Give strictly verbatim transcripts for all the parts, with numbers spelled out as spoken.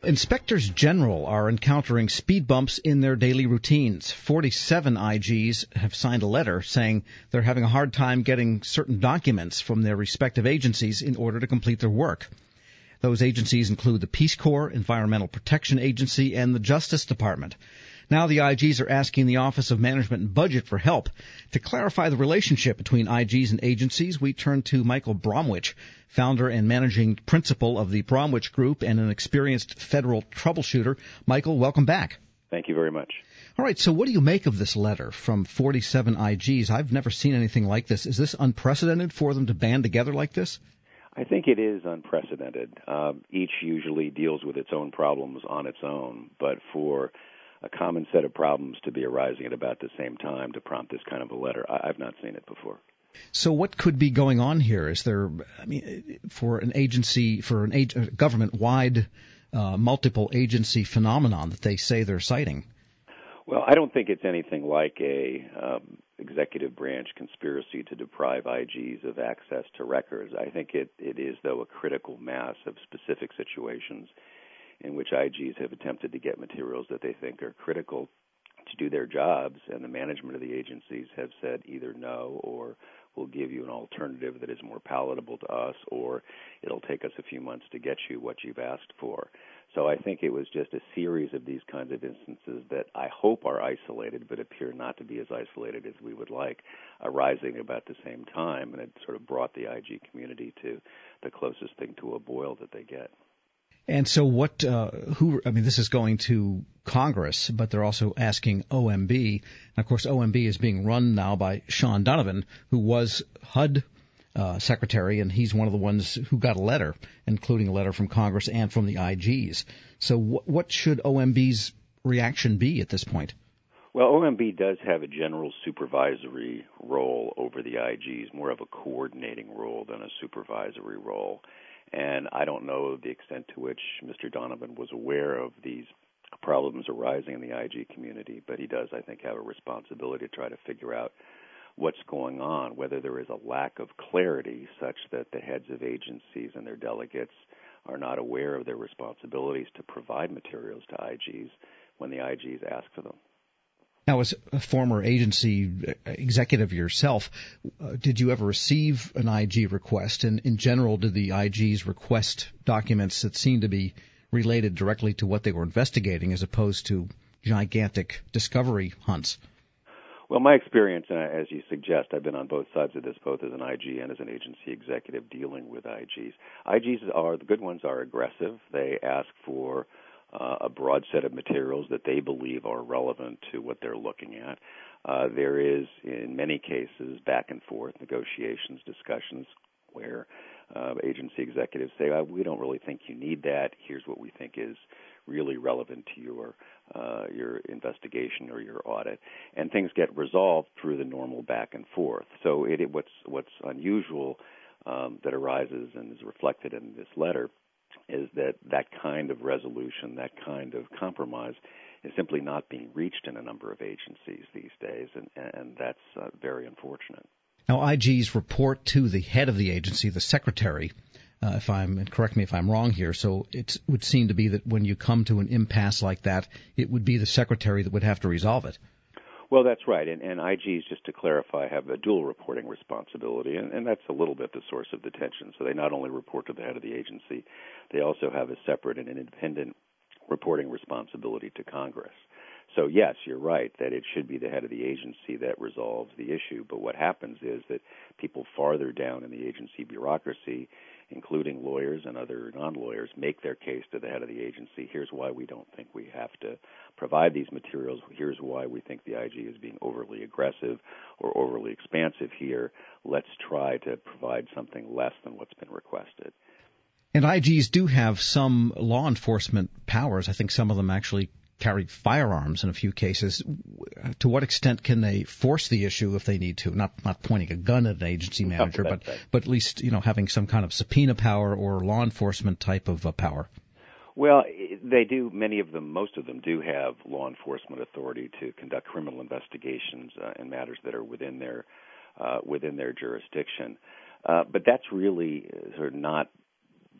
Inspectors General are encountering speed bumps in their daily routines. forty-seven I Gs have signed a letter saying they're having a hard time getting certain documents from their respective agencies in order to complete their work. Those agencies include the Peace Corps, Environmental Protection Agency, and the Justice Department. Now the I Gs are asking the Office of Management and Budget for help. To clarify the relationship between I Gs and agencies, we turn to Michael Bromwich, founder and managing principal of the Bromwich Group and an experienced federal troubleshooter. Michael, welcome back. Thank you very much. All right, so what do you make of this letter from forty-seven I Gs? I've never seen anything like this. Is this unprecedented for them to band together like this? I think it is unprecedented. Um, each usually deals with its own problems on its own, but for a common set of problems to be arising at about the same time to prompt this kind of a letter, I, I've not seen it before. So what could be going on here? Is there, I mean, for an agency, for an ag- government-wide uh, multiple agency phenomenon that they say they're citing? Well, I don't think it's anything like a um, executive branch conspiracy to deprive I Gs of access to records. I think it, it is, though, a critical mass of specific situations in which I Gs have attempted to get materials that they think are critical to do their jobs, and the management of the agencies have said either no, or we'll give you an alternative that is more palatable to us, or it'll take us a few months to get you what you've asked for. So I think it was just a series of these kinds of instances that I hope are isolated, but appear not to be as isolated as we would like, arising about the same time, and it sort of brought the I G community to the closest thing to a boil that they get. And so what, uh, who, I mean, this is going to Congress, but they're also asking O M B. And of course, O M B is being run now by Sean Donovan, who was H U D uh, secretary, and he's one of the ones who got a letter, including a letter from Congress and from the I Gs. So what, what should O M B's reaction be at this point? Well, O M B does have a general supervisory role over the I Gs, more of a coordinating role than a supervisory role. And I don't know the extent to which Mister Donovan was aware of these problems arising in the I G community, but he does, I think, have a responsibility to try to figure out what's going on, whether there is a lack of clarity such that the heads of agencies and their delegates are not aware of their responsibilities to provide materials to I Gs when the I Gs ask for them. Now, as a former agency executive yourself, uh, did you ever receive an I G request? And in general, did the I Gs request documents that seemed to be related directly to what they were investigating as opposed to gigantic discovery hunts? Well, my experience, uh, as you suggest, I've been on both sides of this, both as an I G and as an agency executive dealing with I Gs. I Gs are, the good ones are aggressive. They ask for Uh, a broad set of materials that they believe are relevant to what they're looking at. Uh, there is, in many cases, back and forth negotiations, discussions where uh, agency executives say, oh, we don't really think you need that. Here's what we think is really relevant to your uh, your investigation or your audit. And things get resolved through the normal back and forth. So it, it, what's, what's unusual um, that arises and is reflected in this letter is that that kind of resolution, that kind of compromise is simply not being reached in a number of agencies these days, and, and that's uh, very unfortunate. Now, I Gs report to the head of the agency, the secretary, uh, if I'm, and correct me if I'm wrong here, so it would seem to be that when you come to an impasse like that, it would be the secretary that would have to resolve it. Well, that's right, and, and I Gs, just to clarify, have a dual reporting responsibility, and, and that's a little bit the source of the tension. So they not only report to the head of the agency, they also have a separate and independent reporting responsibility to Congress. So, yes, you're right that it should be the head of the agency that resolves the issue, but what happens is that people farther down in the agency bureaucracy, including lawyers and other non-lawyers, make their case to the head of the agency. Here's why we don't think we have to provide these materials. Here's why we think the I G is being overly aggressive or overly expansive here. Let's try to provide something less than what's been requested. And I Gs do have some law enforcement powers. I think some of them actually carry firearms in a few cases. To what extent can they force the issue if they need to? Not not pointing a gun at an agency manager, but but at least, you know, having some kind of subpoena power or law enforcement type of uh, power. Well, they do. Many of them, most of them, do have law enforcement authority to conduct criminal investigations uh, in matters that are within their uh, within their jurisdiction. Uh, but that's really sort of not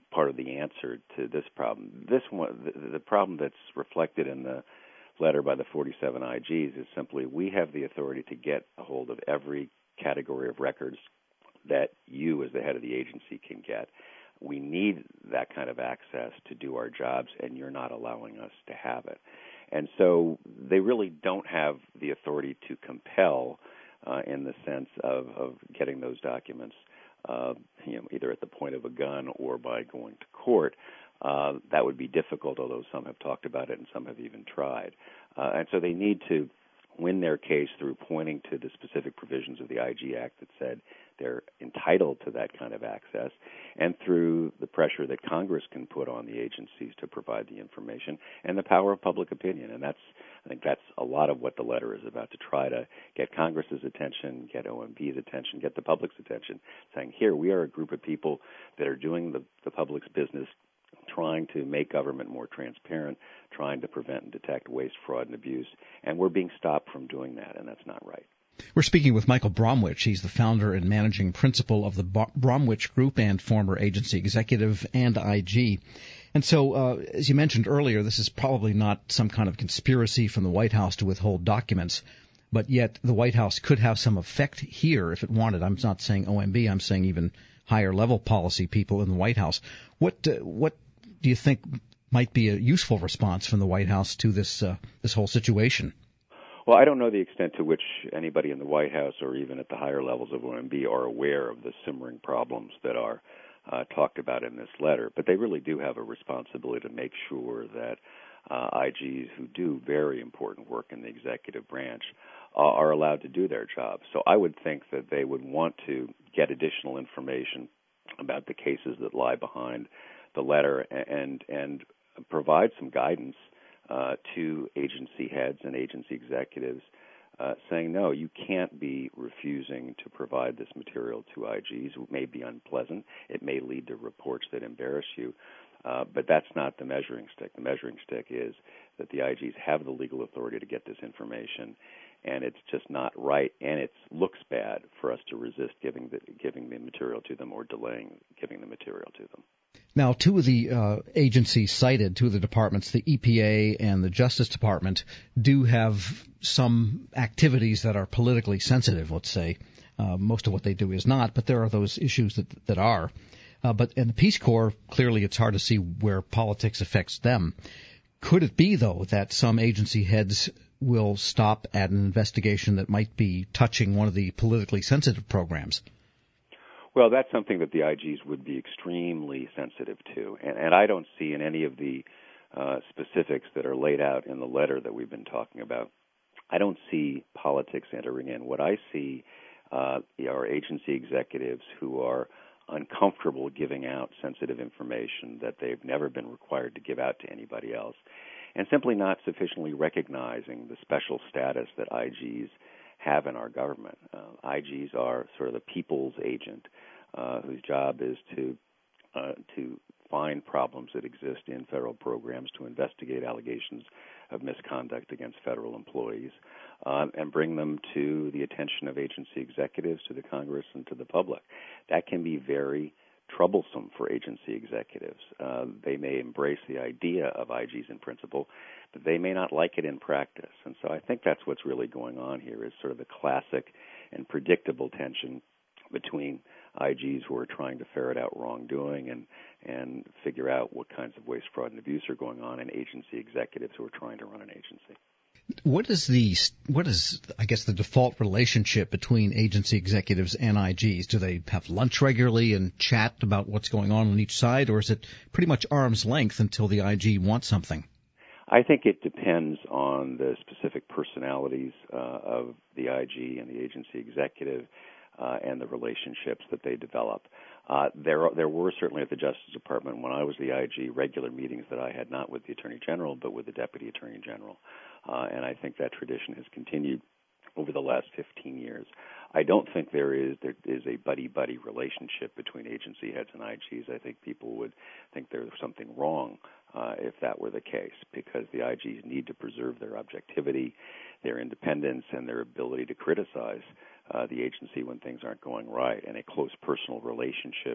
part of the answer to this problem. This one, the, the problem that's reflected in the letter by the forty-seven I Gs is simply we have the authority to get a hold of every category of records that you as the head of the agency can get. We need that kind of access to do our jobs, and you're not allowing us to have it. And so they really don't have the authority to compel uh, in the sense of, of getting those documents uh, you know, either at the point of a gun or by going to court. Uh, that would be difficult, although some have talked about it and some have even tried. Uh, and so they need to win their case through pointing to the specific provisions of the I G Act that said they're entitled to that kind of access, and through the pressure that Congress can put on the agencies to provide the information and the power of public opinion. And that's, I think that's a lot of what the letter is about, to try to get Congress's attention, get O M B's attention, get the public's attention, saying, here, we are a group of people that are doing the, the public's business, trying to make government more transparent, trying to prevent and detect waste, fraud, and abuse, and we're being stopped from doing that, and that's not right. We're speaking with Michael Bromwich. He's the founder and managing principal of the Bromwich Group and former agency executive and I G. And so, uh, as you mentioned earlier, this is probably not some kind of conspiracy from the White House to withhold documents, but yet the White House could have some effect here if it wanted. I'm not saying O M B, I'm saying even higher-level policy people in the White House. What uh, what do you think might be a useful response from the White House to this uh, this whole situation? Well, I don't know the extent to which anybody in the White House or even at the higher levels of O M B are aware of the simmering problems that are uh, talked about in this letter, but they really do have a responsibility to make sure that uh, I Gs who do very important work in the executive branch uh, are allowed to do their job. So I would think that they would want to get additional information about the cases that lie behind the letter and and provide some guidance uh, to agency heads and agency executives uh, saying, no, you can't be refusing to provide this material to I Gs. It may be unpleasant. It may lead to reports that embarrass you, uh, but that's not the measuring stick. The measuring stick is that the I Gs have the legal authority to get this information, and it's just not right, and it looks bad for us to resist giving the, giving the material to them or delaying giving the material to them. Now, two of the uh, agencies cited, two of the departments, the E P A and the Justice Department, do have some activities that are politically sensitive, let's say. Uh, most of what they do is not, but there are those issues that that are. Uh, but in the Peace Corps, clearly it's hard to see where politics affects them. Could it be, though, that some agency heads will stop at an investigation that might be touching one of the politically sensitive programs? Well, that's something that the I Gs would be extremely sensitive to, and, and I don't see in any of the uh, specifics that are laid out in the letter that we've been talking about, I don't see politics entering in. What I see uh, are agency executives who are uncomfortable giving out sensitive information that they've never been required to give out to anybody else, and simply not sufficiently recognizing the special status that I Gs have in our government. Uh, I Gs are sort of the people's agent, uh, whose job is to uh, to find problems that exist in federal programs, to investigate allegations of misconduct against federal employees, um, and bring them to the attention of agency executives, to the Congress, and to the public. That can be very troublesome for agency executives. Uh, they may embrace the idea of I Gs in principle, but they may not like it in practice. And so I think that's what's really going on here, is sort of the classic and predictable tension between I Gs who are trying to ferret out wrongdoing and, and figure out what kinds of waste, fraud, and abuse are going on, and agency executives who are trying to run an agency. What is the what is I guess the default relationship between agency executives and I Gs? Do they have lunch regularly and chat about what's going on on each side, or is it pretty much arm's length until the I G wants something? I think it depends on the specific personalities uh, of the I G and the agency executive uh, and the relationships that they develop. Uh, there, there were certainly at the Justice Department, when I was the I G, regular meetings that I had not with the Attorney General, but with the Deputy Attorney General. Uh, and I think that tradition has continued over the last fifteen years. I don't think there is there is a buddy-buddy relationship between agency heads and I Gs. I think people would think there's something wrong uh, if that were the case, because the I Gs need to preserve their objectivity, their independence, and their ability to criticize uh, the agency when things aren't going right. And a close personal relationship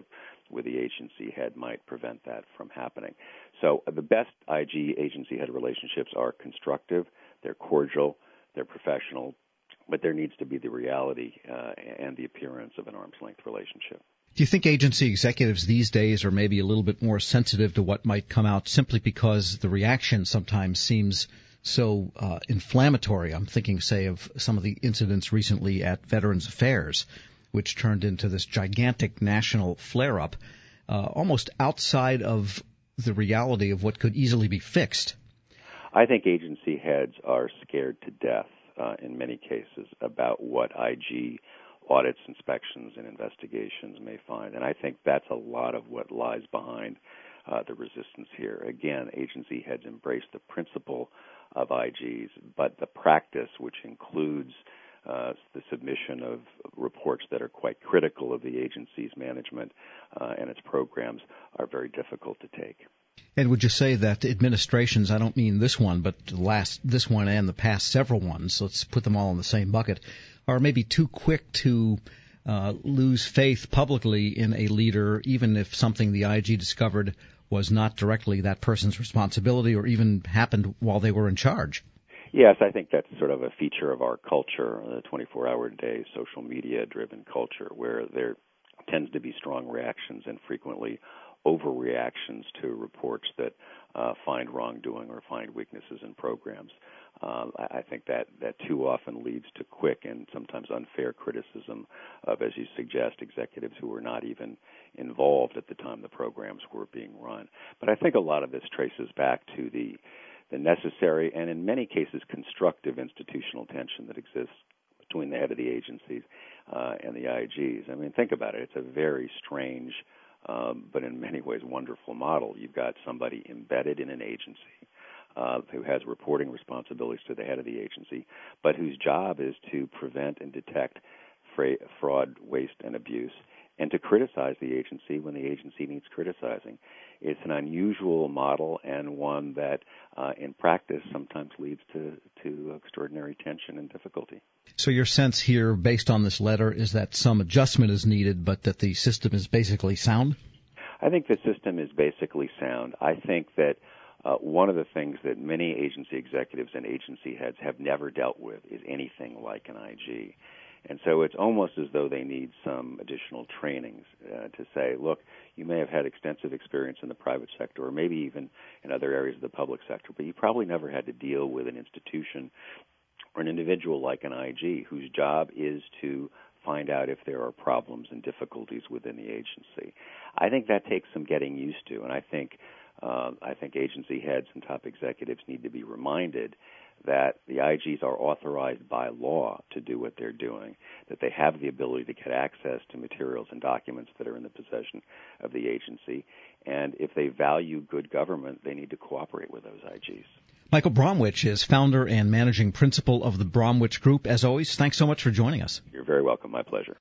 with the agency head might prevent that from happening. So uh, the best I G agency head relationships are constructive, they're cordial, they're professional, but there needs to be the reality uh, and the appearance of an arm's length relationship. Do you think agency executives these days are maybe a little bit more sensitive to what might come out simply because the reaction sometimes seems so uh, inflammatory? I'm thinking, say, of some of the incidents recently at Veterans Affairs, which turned into this gigantic national flare-up, uh, almost outside of the reality of what could easily be fixed. I think agency heads are scared to death uh, in many cases about what I G audits, inspections, and investigations may find. And I think that's a lot of what lies behind uh, the resistance here. Again, agency heads embrace the principle of I Gs, but the practice, which includes uh, the submission of reports that are quite critical of the agency's management uh, and its programs, are very difficult to take. And would you say that administrations, I don't mean this one, but the last, this one and the past several ones, let's put them all in the same bucket, are maybe too quick to uh, lose faith publicly in a leader, even if something the I G discovered was not directly that person's responsibility or even happened while they were in charge? Yes, I think that's sort of a feature of our culture, the twenty-four hour a day social media-driven culture, where there tends to be strong reactions and frequently overreactions to reports that uh, find wrongdoing or find weaknesses in programs. Um, I, I think that, that too often leads to quick and sometimes unfair criticism of, as you suggest, executives who were not even involved at the time the programs were being run. But I think a lot of this traces back to the, the necessary and in many cases constructive institutional tension that exists between the head of the agencies uh, and the I Gs. I mean, think about it. It's a very strange Um, but in many ways wonderful model. You've got somebody embedded in an agency uh, who has reporting responsibilities to the head of the agency, but whose job is to prevent and detect fra- fraud, waste, and abuse, and to criticize the agency when the agency needs criticizing. It's an unusual model and one that uh, in practice sometimes leads to, to extraordinary tension and difficulty. So your sense here, based on this letter, is that some adjustment is needed, but that the system is basically sound? I think the system is basically sound. I think that uh, one of the things that many agency executives and agency heads have never dealt with is anything like an I G. And so it's almost as though they need some additional trainings uh, to say, look, you may have had extensive experience in the private sector or maybe even in other areas of the public sector, but you probably never had to deal with an institution or an individual like an I G whose job is to find out if there are problems and difficulties within the agency. I think that takes some getting used to, and I think uh, I think agency heads and top executives need to be reminded that the I Gs are authorized by law to do what they're doing, that they have the ability to get access to materials and documents that are in the possession of the agency, and if they value good government, they need to cooperate with those I Gs. Michael Bromwich is founder and managing principal of the Bromwich Group. As always, thanks so much for joining us. You're very welcome. My pleasure.